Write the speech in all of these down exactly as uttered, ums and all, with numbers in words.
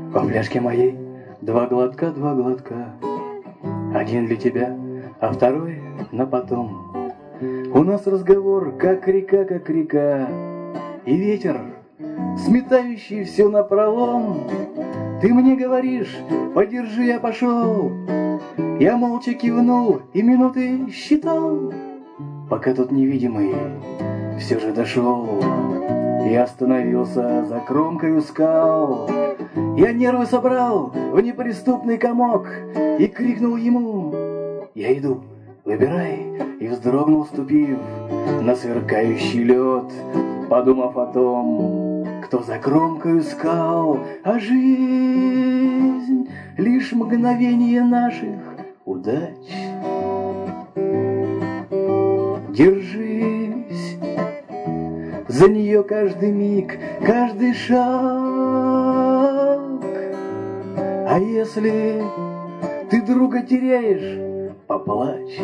Во фляжке моей два глотка, два глотка. Один для тебя, а второй на потом. У нас разговор, как река, как река. И ветер, сметающий все напролом. Ты мне говоришь, подержи, я пошел. Я молча кивнул и минуты считал, пока тот невидимый все же дошел. Я остановился за кромкою скал. Я нервы собрал в неприступный комок и крикнул ему: я иду, выбирай. И вздрогнул, ступив на сверкающий лед, подумав о том, кто за кромкою скал. А жизнь — лишь мгновение наших удач. Держись за нее каждый миг, каждый шаг. А если ты друга теряешь, поплачь.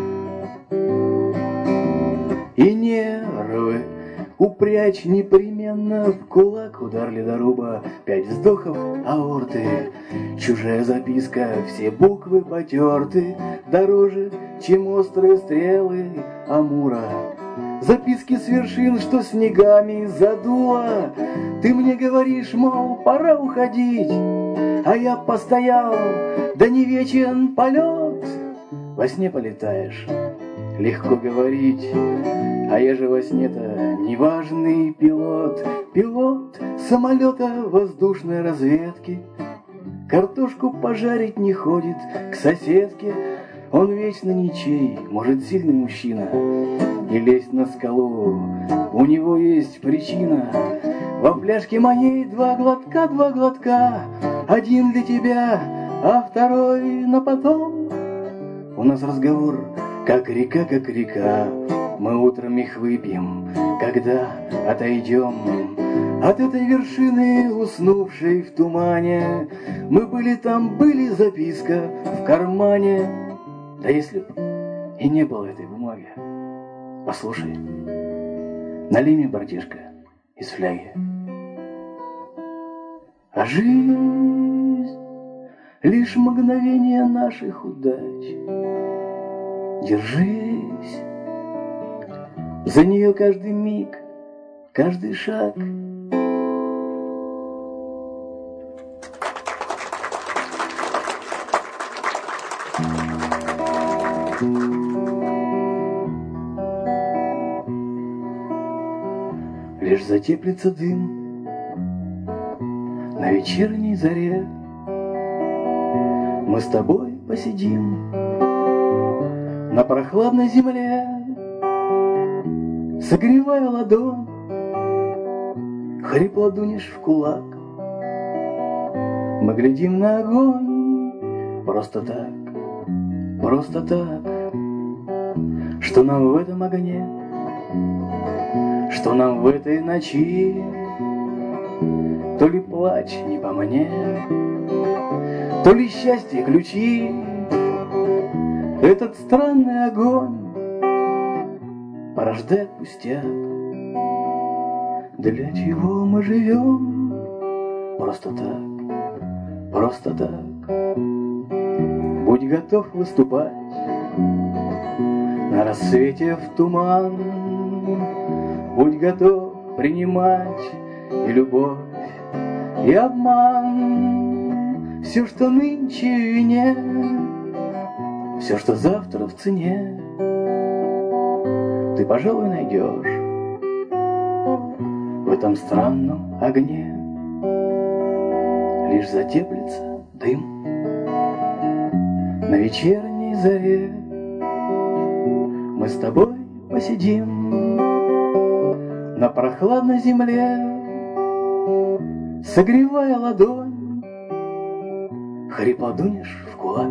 И нервы упрячь непременно в кулак. Удар ледоруба, пять вздохов аорты. Чужая записка, все буквы потерты. Дороже, чем острые стрелы Амура. Записки с вершин, что снегами задуло. Ты мне говоришь, мол, пора уходить. А я постоял, да не вечен полет. Во сне полетаешь, легко говорить. А я же во сне-то неважный пилот. Пилот самолета воздушной разведки. Картошку пожарить не ходит к соседке. Он вечно ничей, может, сильный мужчина. И лезть на скалу у него есть причина. Во фляжке моей два глотка, два глотка. Один для тебя, а второй на потом. У нас разговор, как река, как река. Мы утром их выпьем, когда отойдем от этой вершины, уснувшей в тумане. Мы были там, были, записка в кармане. Да если б и не было этой бумаги. Послушай, налей мне, братишка, из фляги. А жизнь — лишь мгновение наших удач. Держись за нее каждый миг, каждый шаг. Лишь затеплится дым на вечерней заре. Мы с тобой посидим на прохладной земле, согревая ладонь, хрипло дунешь в кулак. Мы глядим на огонь просто так, просто так. Что нам в этом огне, что нам в этой ночи? То ли плач не по мне, то ли счастье ключи. Этот странный огонь порождает пустяк. Для чего мы живем? Просто так, просто так. Будь готов выступать на рассвете в туман. Будь готов принимать и любовь, и обман. Все, что нынче в вине, все, что завтра в цене, ты, пожалуй, найдешь в этом странном огне. Лишь затеплится дым на вечерней заре. Мы с тобой посидим на прохладной земле, согревая ладонь, хрипло дунешь в кулак.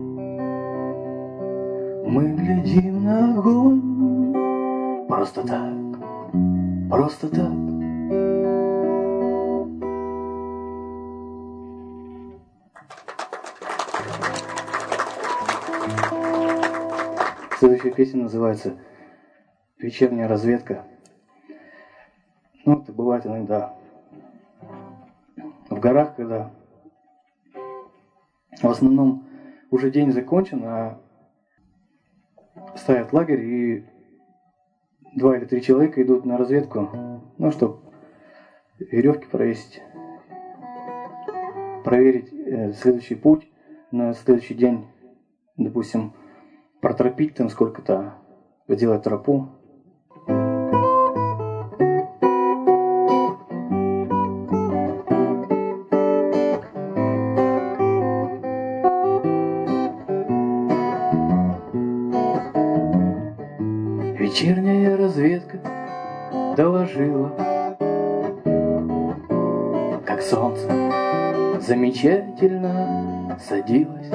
Мы глядим на огонь просто так, просто так. Следующая песня называется «Вечерняя разведка». Ну, это бывает иногда в горах, когда В основном уже день закончен, а ставят лагерь, и два или три человека идут на разведку, ну, чтобы веревки провесить, проверить э, следующий путь на следующий день, допустим, протропить там сколько-то, сделать тропу. Вечерняя разведка доложила, как солнце замечательно садилось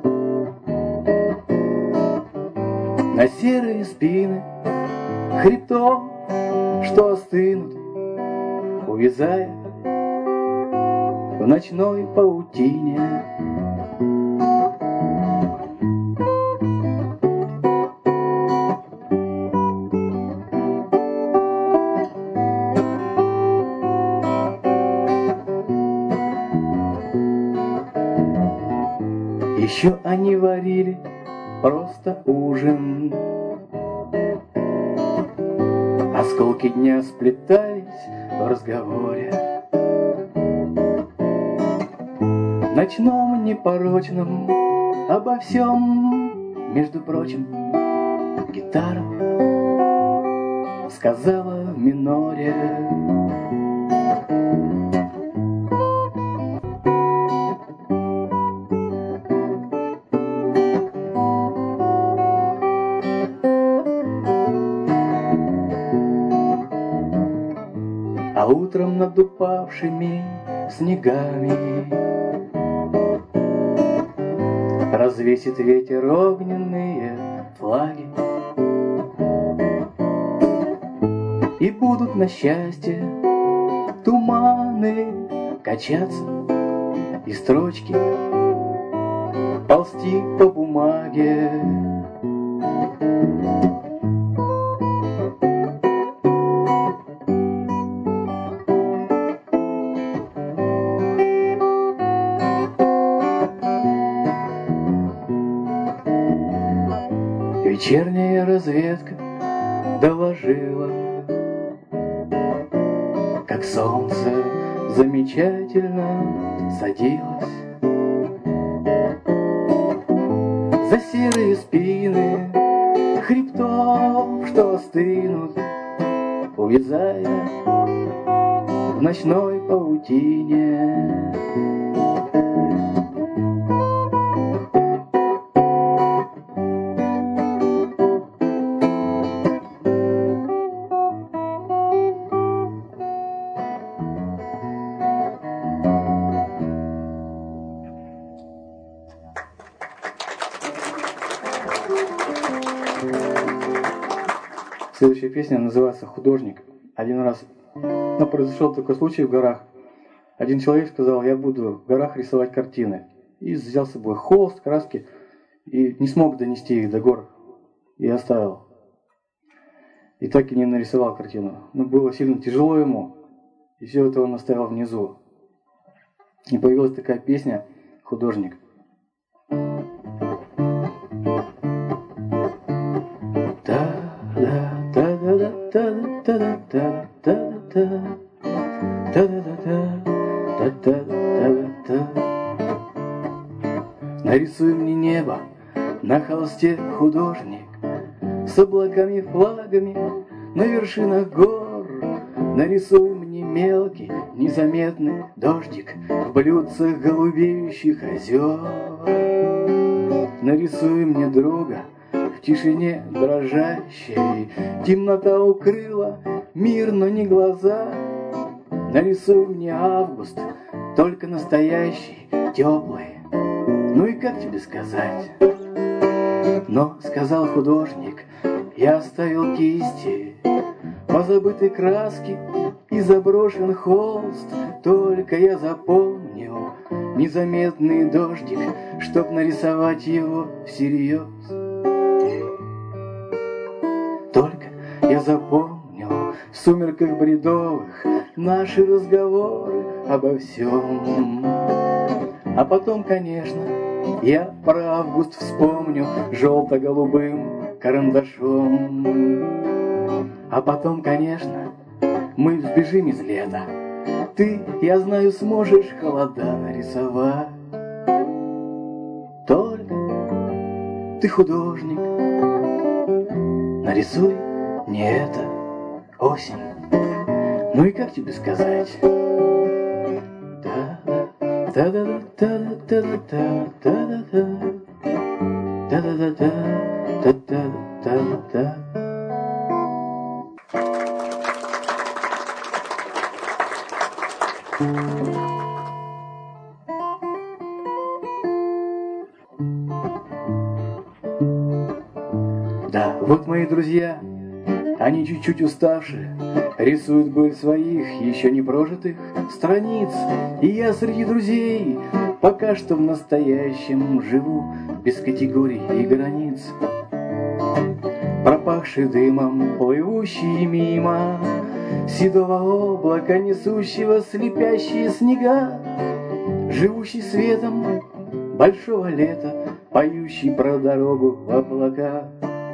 на серые спины хребтов, что остынут, увязая в ночной паутине. Еще они варили просто ужин, осколки дня сплетались в разговоре, ночном непорочном, обо всем, между прочим, гитара сказала в миноре. А утром над упавшими снегами развесит ветер огненные флаги, и будут на счастье туманы качаться, и строчки ползти по бумаге. Вечерняя разведка доложила, как солнце замечательно садилось за серые спины хребтов, что остынут, увязая в ночной паутине. Следующая песня называется «Художник». Один раз, ну, произошел такой случай в горах. Один человек сказал: я буду в горах рисовать картины. И взял с собой холст, краски, и не смог донести их до гор. И оставил. И так и не нарисовал картину. Но было сильно тяжело ему. И все это он оставил внизу. И появилась такая песня «Художник». Нарисуй мне небо на холсте, художник, с облаками, флагами на вершинах гор. Нарисуй мне мелкий, незаметный дождик в блюдцах голубеющих озер. Нарисуй мне друга в тишине дрожащей, темнота укрыла мир, но не глаза. Нарисуй мне август, только настоящий, теплый. Ну и как тебе сказать? Но, сказал художник, я оставил кисти, позабыты краски и заброшен холст. Только я запомнил незаметный дождик, чтоб нарисовать его всерьез. Только я запомнил в сумерках бредовых наши разговоры обо всем. А потом, конечно, Я про август вспомню желто-голубым карандашом. А потом, конечно, мы взбежим из лета. Ты, я знаю, сможешь холода нарисовать. Только ты художник, нарисуй не это, осень. Ну и как тебе сказать? Да-да-да-да-да-да-да-да-да-да-да-да-да-да-да-да. Да, вот мои друзья, они чуть-чуть уставшие, рисуют быль своих еще не прожитых страниц. И я среди друзей пока что в настоящем живу, без категорий и границ. Пропахший дымом, плывущий мимо седого облака, несущего слепящие снега, живущий светом большого лета, поющий про дорогу в облака.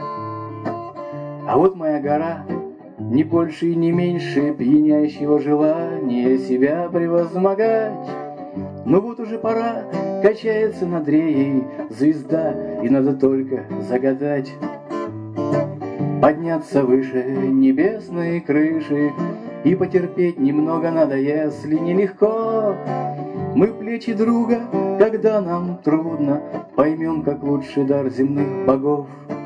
А вот моя гора, не больше и не меньше пьянящего желания себя превозмогать. Но вот уже пора, качается над реей звезда, и надо только загадать подняться выше небесной крыши, и потерпеть немного надо, если нелегко. Мы плечи друга, когда нам трудно, поймем, как лучший дар земных богов.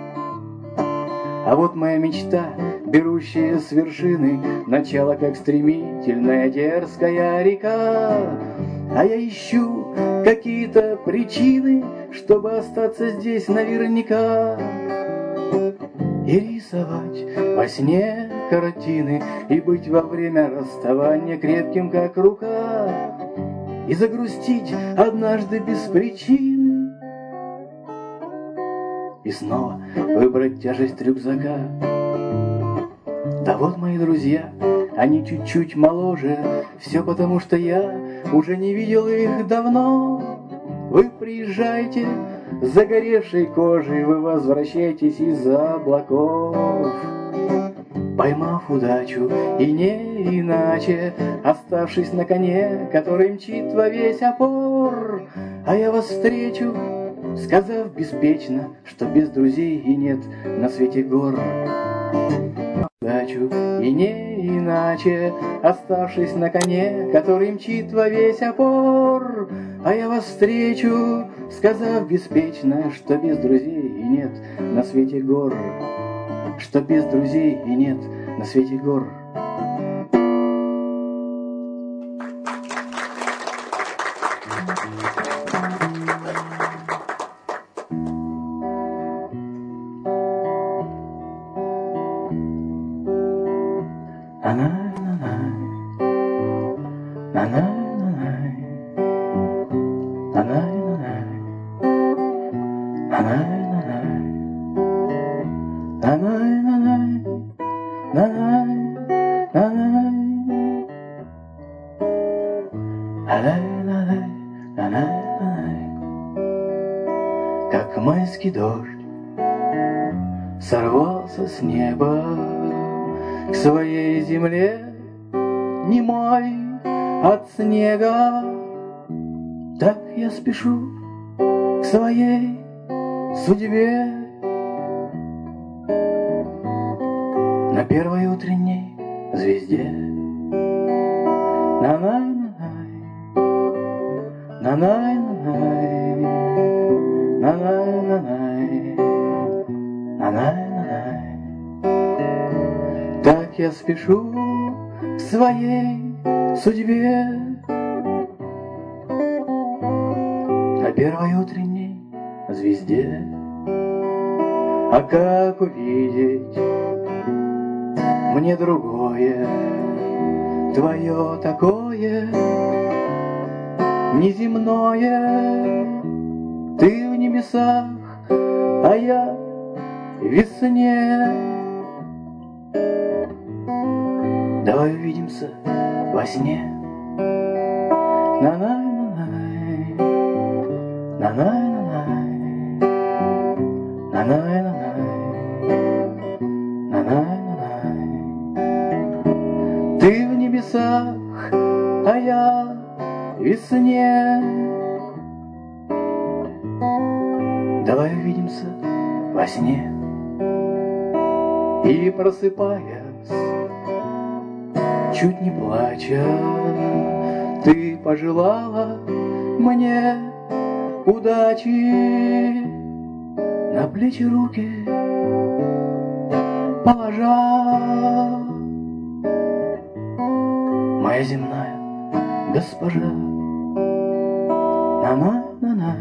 А вот моя мечта, берущая с вершины начало, как стремительная дерзкая река. А я ищу какие-то причины, чтобы остаться здесь наверняка. И рисовать во сне картины, и быть во время расставания крепким, как рука, и загрустить однажды без причины, и снова выбрать тяжесть рюкзака. Да вот мои друзья, они чуть-чуть моложе, все потому, что я уже не видел их давно. Вы приезжайте с загоревшей кожей, вы возвращаетесь из-за облаков, поймав удачу и не иначе, оставшись на коне, который мчит во весь опор. А я вас встречу, сказав беспечно, что без друзей и нет на свете гор. Удачу и не иначе, оставшись на коне, который мчит во весь опор. А я вас встречу, сказав беспечно, что без друзей и нет на свете гор. Что без друзей и нет на свете гор. Как майский дождь сорвался с неба к своей земле, немой от снега, так я спешу к своей судьбе. На первой утренней звезде на-най-на-най, на-най-на-най, на-най-на-най, на-най-на-най. Так я спешу к своей судьбе. На первой утренней звезде. А как увидеть мне другое, твое такое неземное? Ты в небесах, а я в весне. Давай увидимся во сне. На-най-на-най, на-най-на-най. Ты в небесах, а я в весне. Давай увидимся во сне. И просыпаясь, чуть не плача, ты пожелала мне удачи, на плечи руки положа. Моя земная госпожа, на-на-на-на,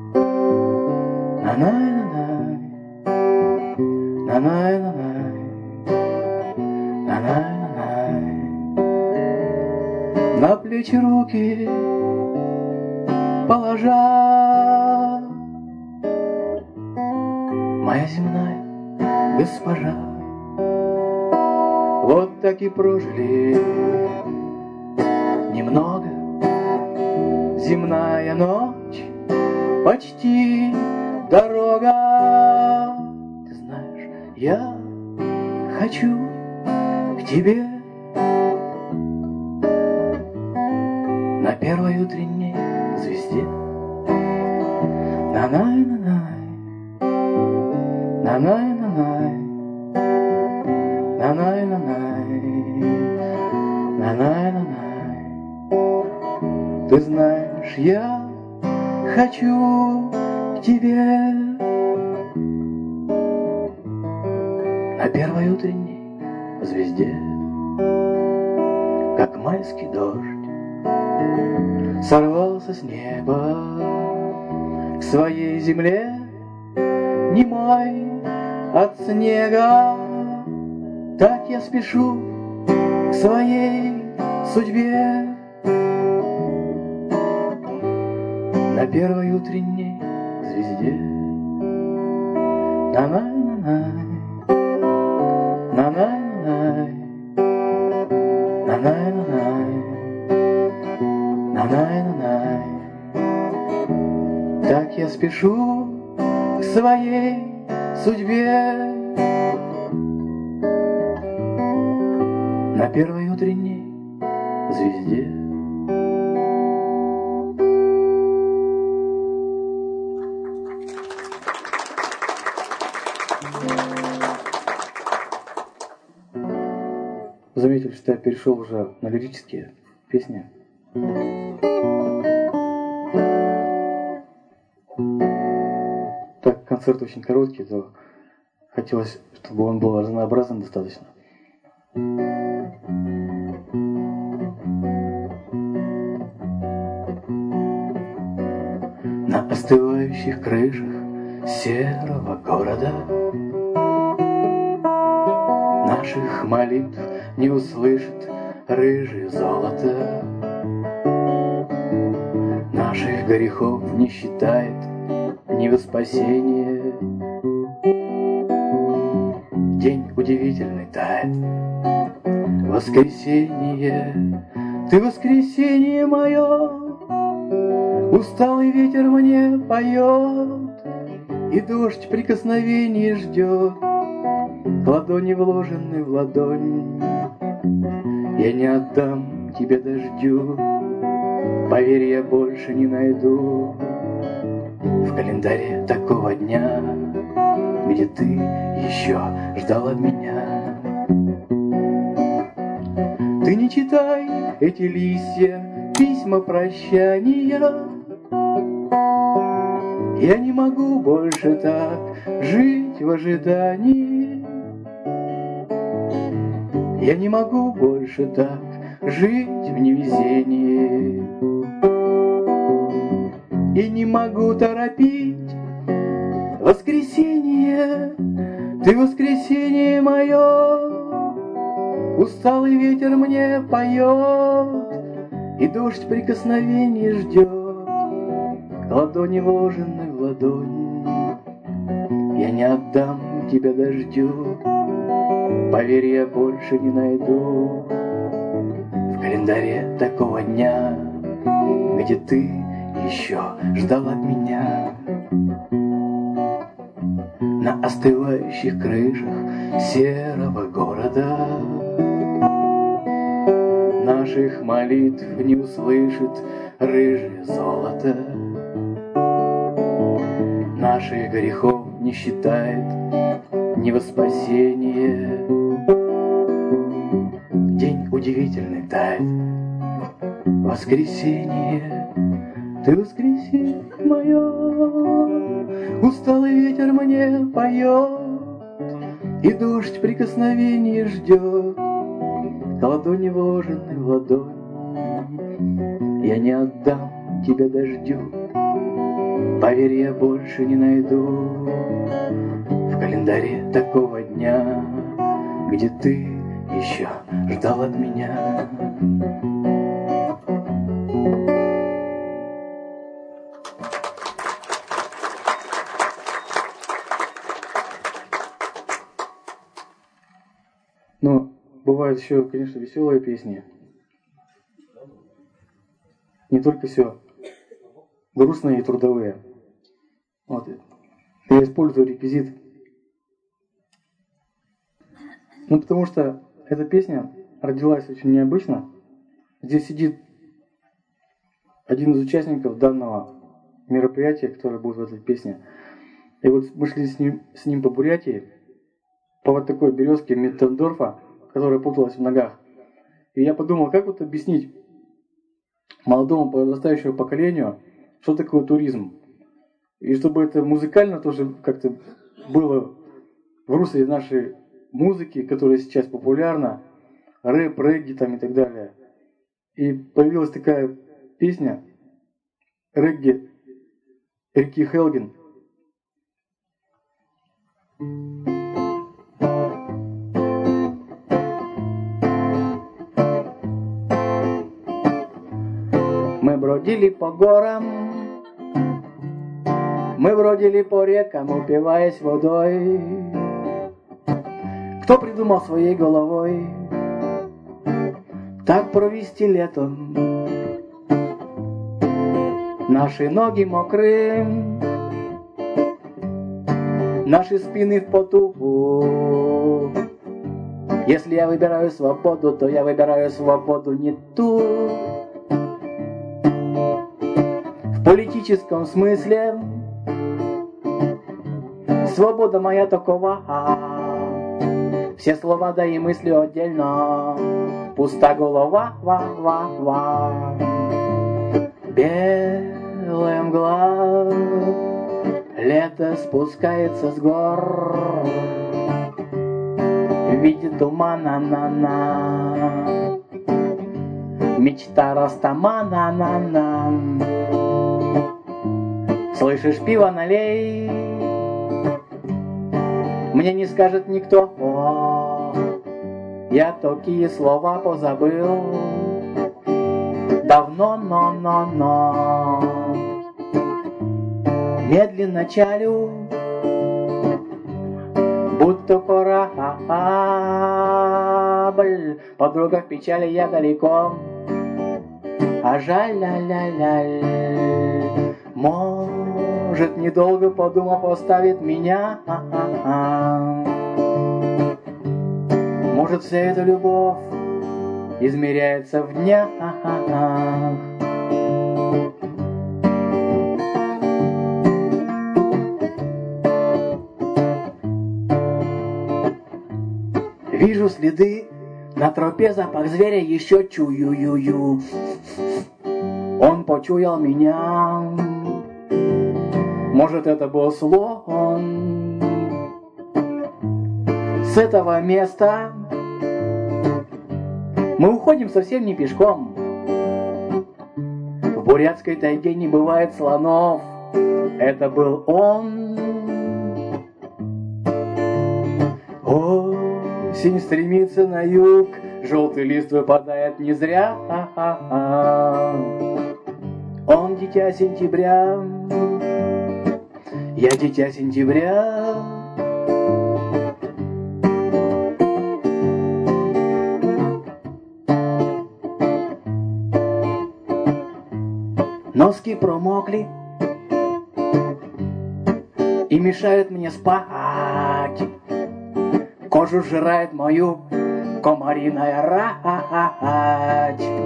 на-на-на-на, на-на-на-на, на-на-на-на. На плечи руки положа. Моя земная госпожа. Вот так и прожили немного. Земная ночь, почти дорога. Ты знаешь, я хочу к тебе на первой утренней звезде. На-най-на-най, на-най-на-най, на-най-на-най, на-най-на-най. Ты знаешь, я хочу к тебе на первой утренней звезде, как майский дождь сорвался с неба к своей земле, немой от снега. Так я спешу к своей судьбе на первой утренней звезде. На-най-на-най, на-най-на-най, на-най-на-най, на-най-на-най. Так я спешу к своей судьбе на первой утренней звезде. Заметили, что я перешел уже на лирические песни. Так, концерт очень короткий, то хотелось, чтобы он был разнообразным достаточно. На остывающих крышах серого города наших молитв не услышит рыжее золото, наших грехов не считает ни во спасение. День удивительный тает, воскресенье, ты воскресенье мое, усталый ветер мне поет, и дождь прикосновений ждет, к ладони вложенный в ладонь. Я не отдам тебе дождю, поверь, я больше не найду в календаре такого дня, где ты еще ждала меня. Ты не читай эти листья, письма прощания. Я не могу больше так жить в ожидании. Я не могу больше так жить в невезении. И не могу торопить воскресенье, ты воскресенье мое. Усталый ветер мне поет, и дождь прикосновений ждет, к ладони вложенной в ладонь. Я не отдам тебя дождю, поверь, я больше не найду в календаре такого дня, где ты еще ждал от меня. На остывающих крышах серого города наших молитв не услышит рыжее золото. Наших грехов не считает ни во спасение. День удивительный тает, воскресенье. Ты воскресенье мое, усталый ветер мне поет, и дождь прикосновений ждет, ладони вложены в ладонь. Я не отдам тебя дождю, поверь, я больше не найду в календаре такого дня, где ты еще ждал от меня. Но бывают еще, конечно, веселые песни. Не только все грустные и трудовые. Вот. Я использую реквизит. Ну, потому что эта песня родилась очень необычно. Здесь сидит один из участников данного мероприятия, который будет в этой песне. И вот мы шли с ним, с ним по Бурятии, по вот такой березке Миттендорфа, которая путалась в ногах. И я подумал, как вот объяснить молодому подрастающему поколению, что такое туризм. И чтобы это музыкально тоже как-то было в русле нашей музыки, которая сейчас популярна, рэп, регги там и так далее. И появилась такая песня регги Рики Хелген. Мы бродили по горам, мы бродили по рекам, упиваясь водой. Кто придумал своей головой так провести лето? Наши ноги мокрые, наши спины в поту. Если я выбираю свободу, то я выбираю свободу не ту. В политическом смысле свобода моя такова. Все слова, да и мысли отдельно. Пуста голова, ва, ва, ва. Белая мгла, лето спускается с гор. В виде тумана, на-на. Мечта растамана, на-на. Слышишь, пиво налей, мне не скажет никто. О, я такие слова позабыл давно, но, но, но. Медленно чалю, будто корабль. Подруга в печали, я далеко, а жаль, ля-ля-ля. Может, недолго подумав, оставит меня. Может, вся эта любовь измеряется в днях. Вижу следы на тропе, запах зверя еще чую-ю-ю. Он почуял меня. Может, это был слон. С этого места мы уходим совсем не пешком. В бурятской тайге не бывает слонов. Это был он. Осень стремится на юг, желтый лист выпадает не зря. Он дитя сентября, я дитя сентября. Носки промокли и мешают мне спать. Кожу сжирает мою комариная рать.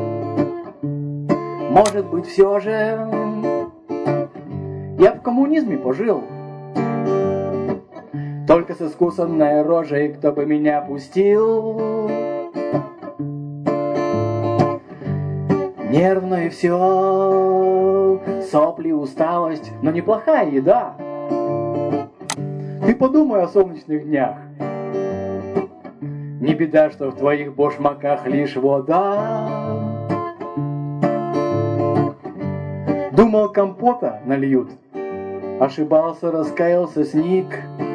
может быть, все же я в коммунизме пожил. Только с искусанной рожей, кто бы меня пустил. Нервно и все, сопли, усталость, но неплохая еда. Ты подумай о солнечных днях. Не беда, что в твоих башмаках лишь вода. Думал, компота нальют. Ошибался, раскаялся, сник.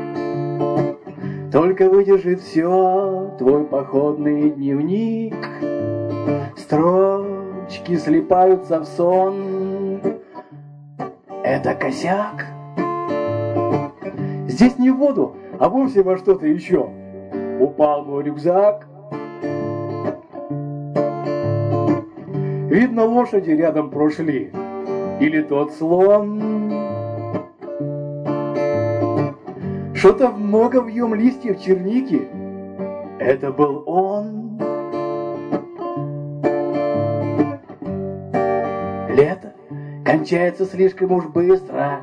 Только выдержит все твой походный дневник. Строчки слипаются в сон. Это косяк. Здесь не в воду, а вовсе во что-то еще. Упал мой рюкзак. Видно, лошади рядом прошли. Или тот слон. Что-то много вьем листьев черники. Это был он. Лето кончается слишком уж быстро.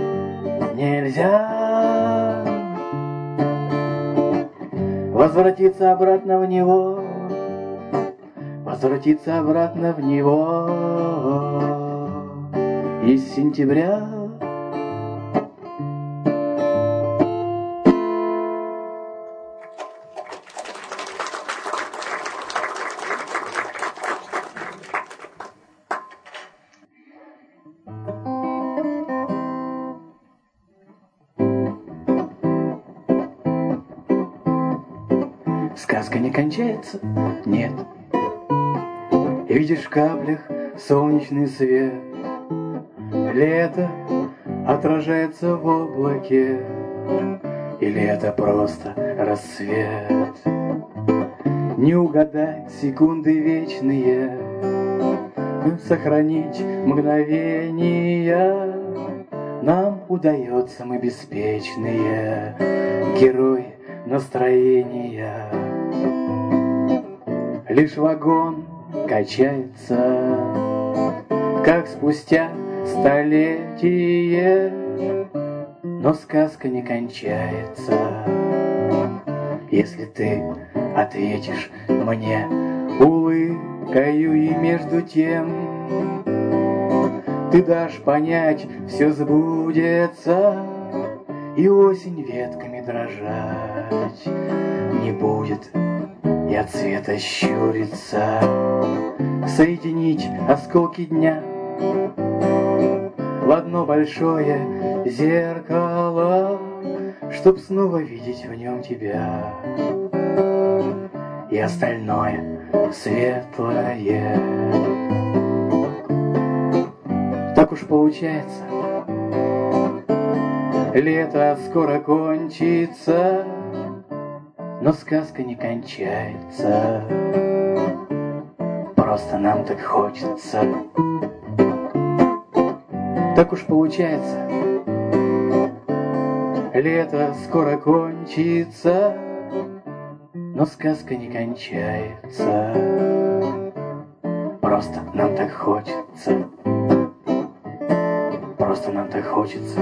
Нельзя возвратиться обратно в него. Возвратиться обратно в него. Из сентября. Сказка не кончается, нет. Видишь в каплях солнечный свет. Лето отражается в облаке. Или это просто рассвет? Не угадать секунды вечные, сохранить мгновения. Нам удается, мы беспечные герои настроения. Лишь вагон качается, как спустя столетие, но сказка не кончается. Если ты ответишь мне улыбкою, и между тем ты дашь понять, все сбудется, и осень ветками дрожать не будет, и от света щурится. Соединить осколки дня в одно большое зеркало, чтоб снова видеть в нем тебя и остальное светлое. Так уж получается, лето скоро кончится, но сказка не кончается. Просто нам так хочется. Так уж получается, лето скоро кончится, но сказка не кончается. Просто нам так хочется. Просто нам так хочется.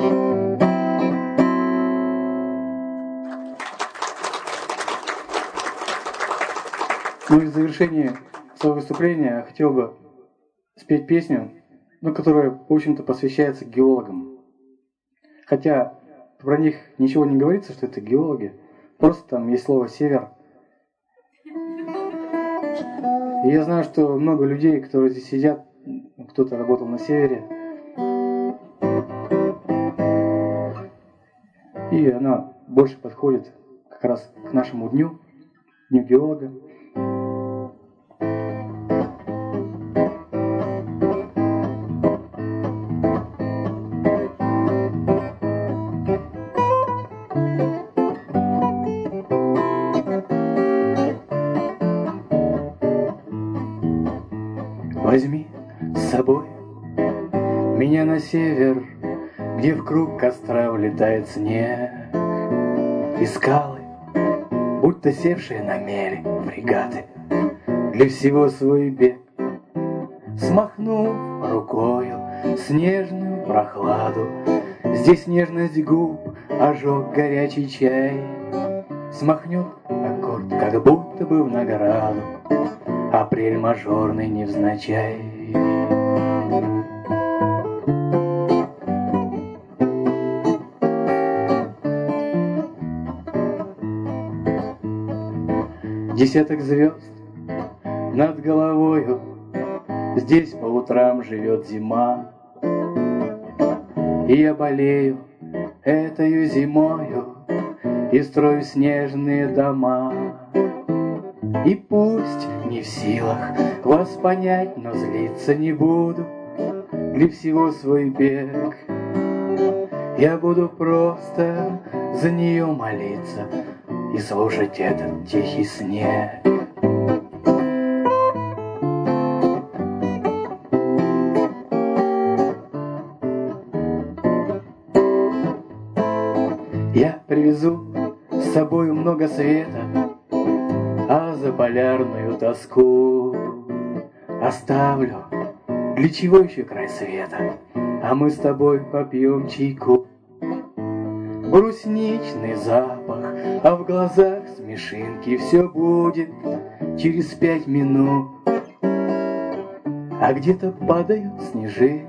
Ну и в завершении своего выступления я хотел бы спеть песню, ну, которая, в общем-то, посвящается геологам. Хотя про них ничего не говорится, что это геологи. Просто там есть слово «север». И я знаю, что много людей, которые здесь сидят, кто-то работал на севере. И она больше подходит как раз к нашему дню, Дню геолога. Возьми с собой меня на север, где в круг костра влетает снег, и скалы, будто севшие на мели фрегаты, для всего свой бег смахнув рукою снежную прохладу. Здесь нежность губ, ожог горячий чай, смахнет аккорд, как будто бы в награду, апрель мажорный невзначай. Десяток звезд над головою, здесь по утрам живет зима. И я болею этою зимою и строю снежные дома. И пусть не в силах вас понять, но злиться не буду. Для всего свой бег я буду просто за нее молиться и слушать этот тихий снег. Я привезу с собою много света, а за полярную тоску оставлю. Для чего еще край света? А мы с тобой попьем чайку. Брусничный запах, а в глазах смешинки. Все будет через пять минут. А где-то падают снежинки,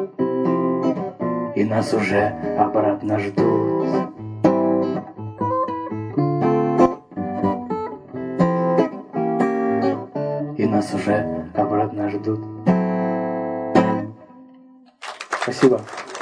и нас уже обратно ждут. И нас уже обратно ждут. Спасибо.